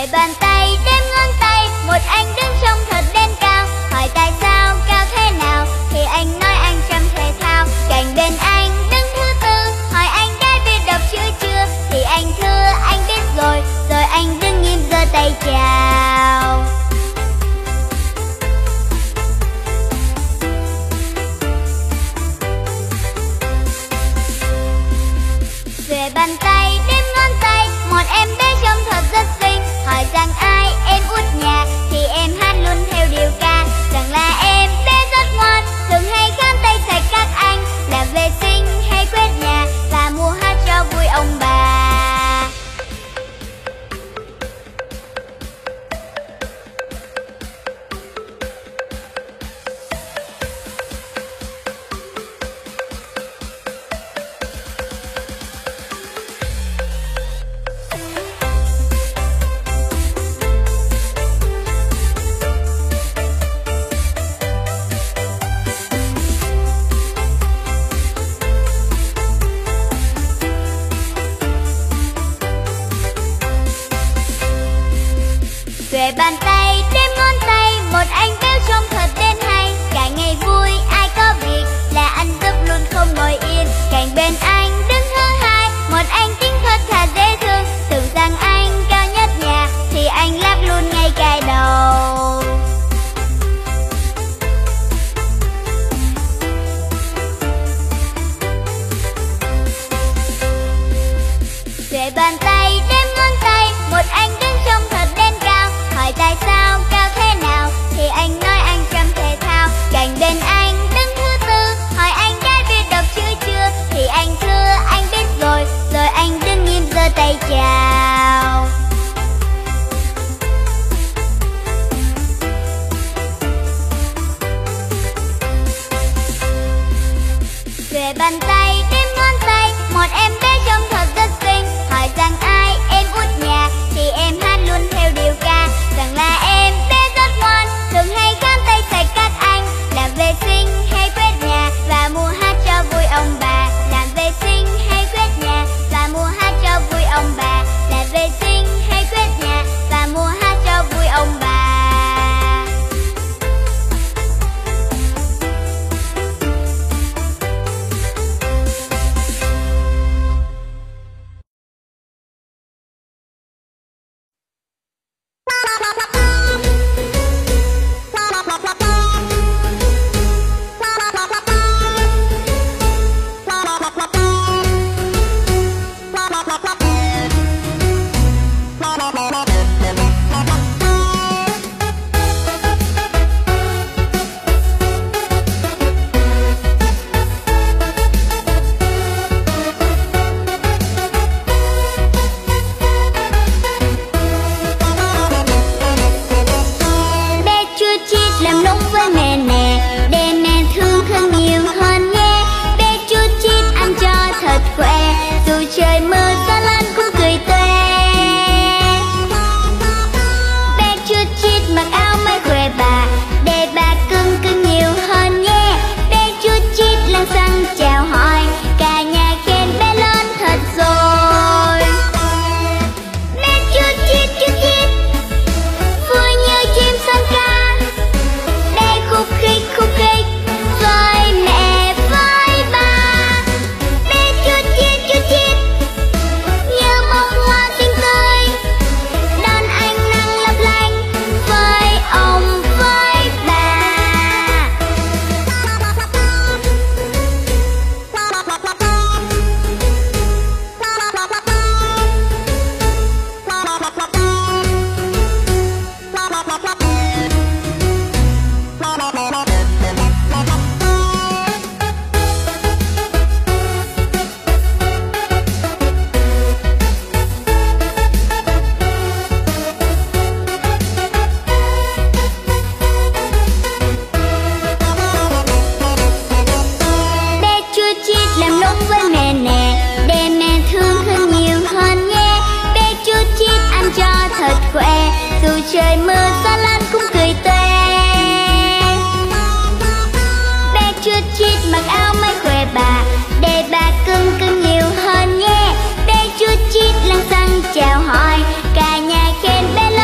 Xuề bàn tay đếm ngón tay, một anh đứng trông thật đen cao. Hỏi tại sao cao thế nào thì anh nói anh chăm thể thao. Cạnh bên anh đứng thứ tư, hỏi anh đã biết đọc chữ chưa thì anh thưa anh biết rồi. Rồi anh đứng nghiêm giơ tay chào. Xuề bàn tay đếm ngón tay, một em bé trông thật rất xinh. Hỏi rằng ai em út nhà thì em hát luôn theo điệu ca. Rằng là em bé rất ngoan, thường hay khám tay sạch các anh, làm vệ sinh hay quét nhà và mua hát cho vui ông bà. Xuề bàn tay đếm ngón tay, một anh béo trông thật đen hay. Cả ngày vui ai có việc là anh giúp luôn không ngồi yên. Cạnh bên anh đứng thứ hai, một anh tính thật thà dễ thương. Tưởng rằng anh cao nhất nhà thì anh lắp luôn ngay cài đầu. Xuề bàn tay đếm ngón tay, một anh đứng trông thật đen cao. Hỏi tại sao cao thế nào thì anh nói anh chăm thể thao. Cạnh bên anh đứng thứ tư, hỏi anh đã biết đọc chữ chưa thì anh thưa anh biết rồi. Rồi anh đứng nghiêm giơ tay chào. Xuề bàn tay đếm ngón tay, một em bé trông thật rất xinh. Hỏi rằng ai em út nhà thì em hát luôn theo điệu ca. Rằng là em bé rất ngoan, thường hay khám tay sạch các anh, làm vệ sinh hay quét nhà và mua hát cho vui ông bà. Làm vệ sinh hay quét nhà và mua hát cho vui ông bà. Làm vệ sinh hay quét nhà và mua hát cho vui ông bà. trời mưa xa lan cũng cười tươi. Bé chút chít mặc áo may khỏe bà, để bà cưng cưng nhiều hơn nhé. Bé chút chít lăng xăng chào hỏi, cả nhà khen bé lớn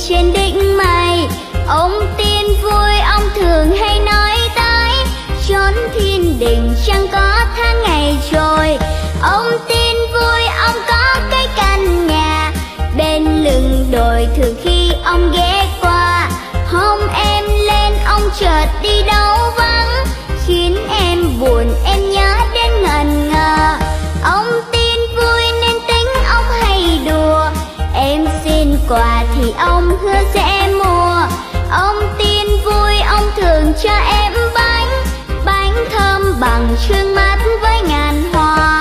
trên đỉnh mây. Ông tin vui ông thường hay nói tới, chốn thiên đình chẳng có tháng ngày trôi. Ông tin vui ông có cái căn nhà bên lưng đồi, thường khi ông ghé qua. Hôm em lên ông chợt đi đâu vắng, khiến em buồn em nhớ đến ngần ngờ. Ông tin vui nên tính ông hay đùa, em xin quà thì ông hứa sẽ mua. Ông tin vui ông thường cho em bánh thơm bằng sương mát với ngàn hoa.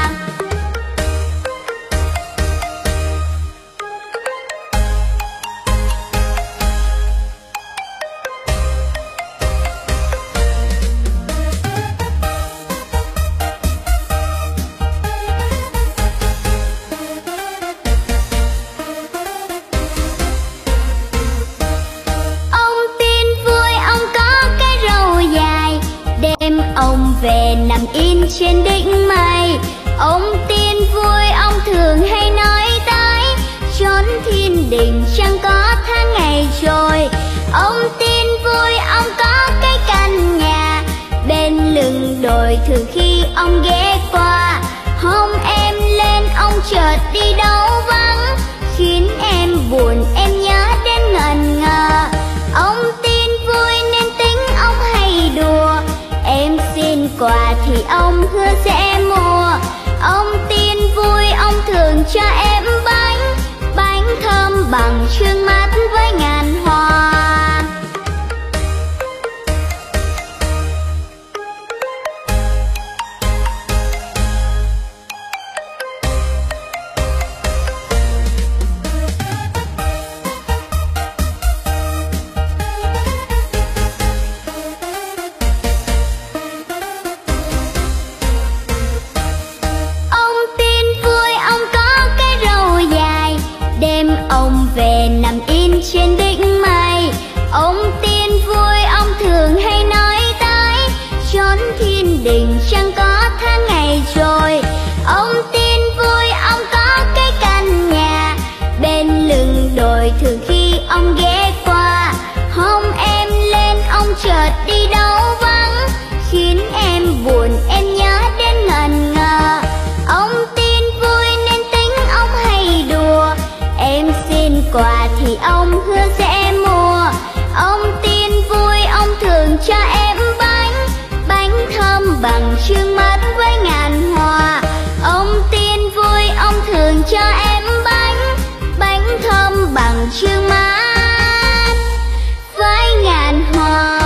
Ông về nằm yên trên đỉnh mây. Ông tin vui ông thường hay nói tới, chốn thiên đình chẳng có tháng ngày trôi. Ông tin vui ông có cái căn nhà bên lưng đồi, thường khi ông ghé qua. Hôm em lên ông chợt đi đâu vắng, khiến em buồn em nhớ đến ngần ngờ. Ông tin vui nên tính ông hay đùa, em xin quà thì ông hứa sẽ mua. Ông tin vui ông thường cho em bánh thơm bằng sương mát với ngàn hoa. Về nằm yên trên đỉnh mây. Ông tin vui ông thường hay nói tới, chốn thiên đình chẳng có tháng ngày trôi. Ông tin vui ông có cái căn nhà bên lưng đồi, thường khi ông ghé qua. Hôm em lên ông chợt đi đâu vắng, khiến em buồn em nhớ đến ngần ngờ. Ông tin vui nên tính ông hay đùa, em xin quà thì ông hứa sẽ mua. Ông tin vui ông thường cho em bánh thơm bằng sương mát với ngàn hoa. Ông tin vui ông thường cho em bánh thơm bằng sương mát với ngàn hoa.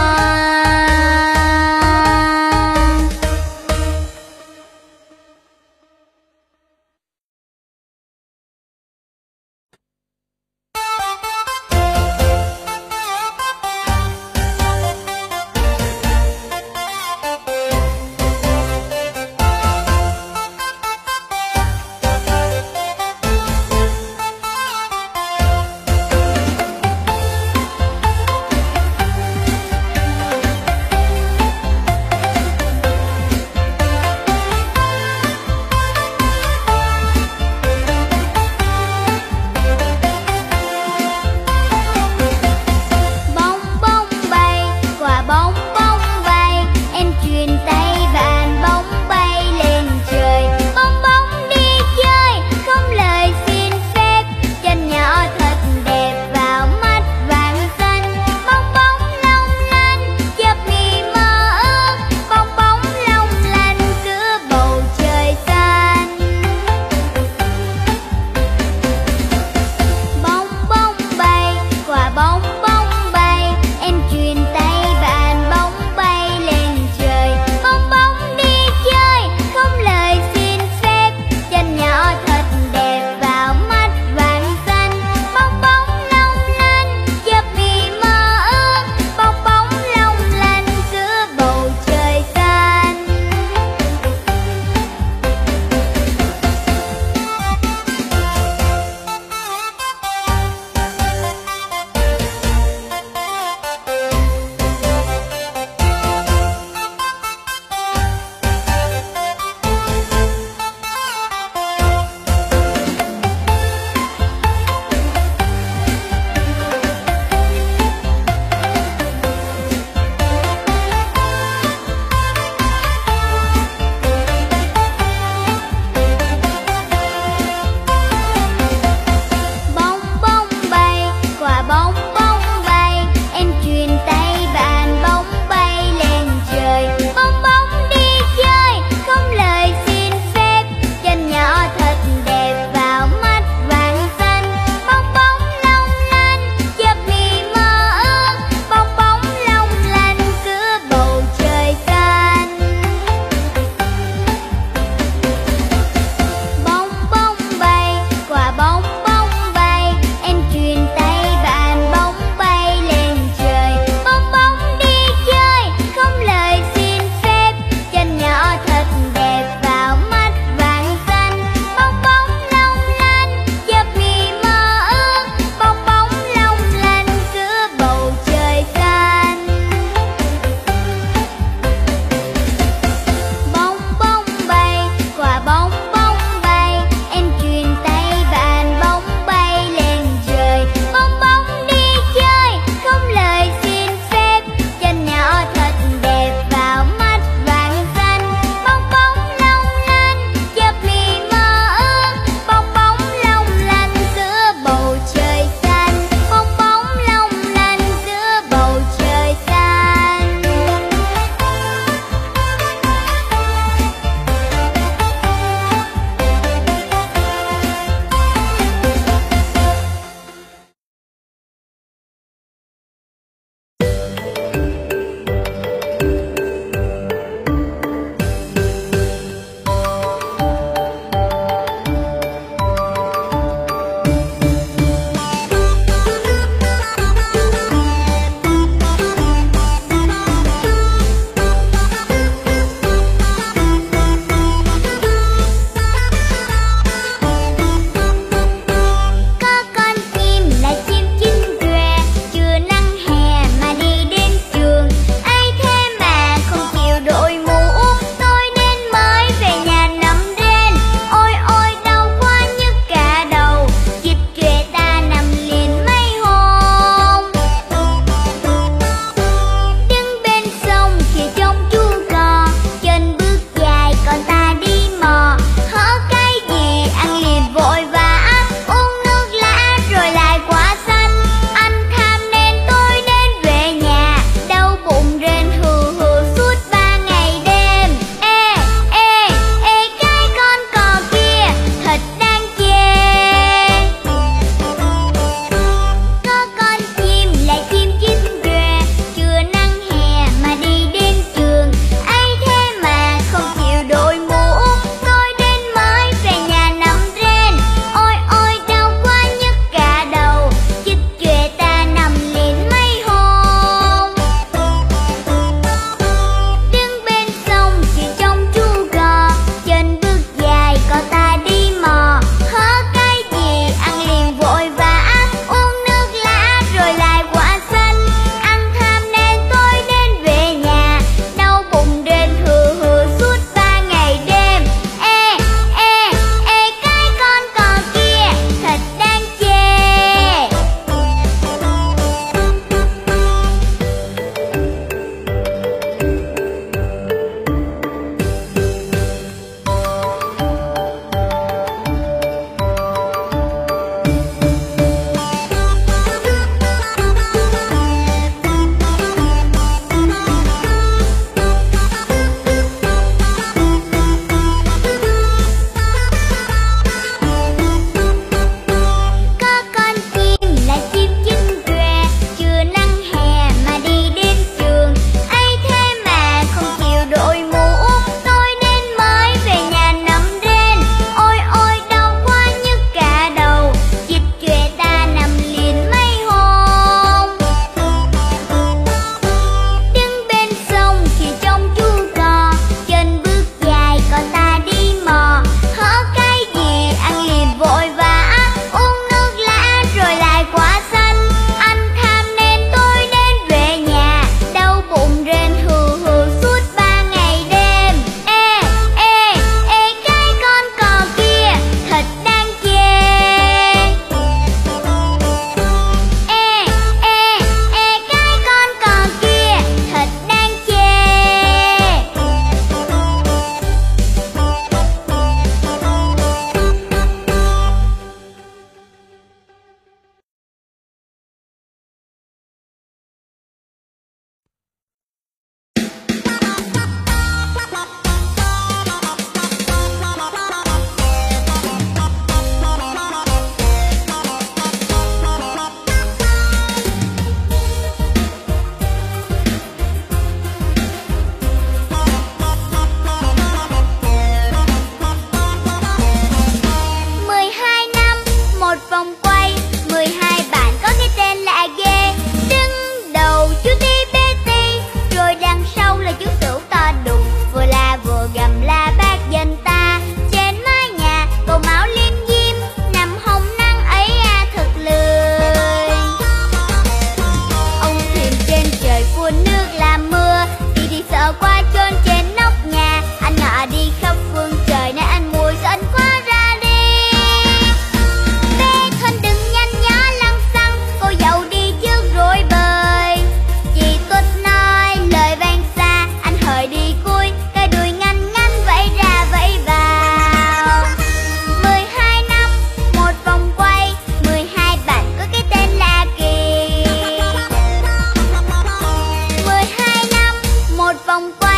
vòng qua.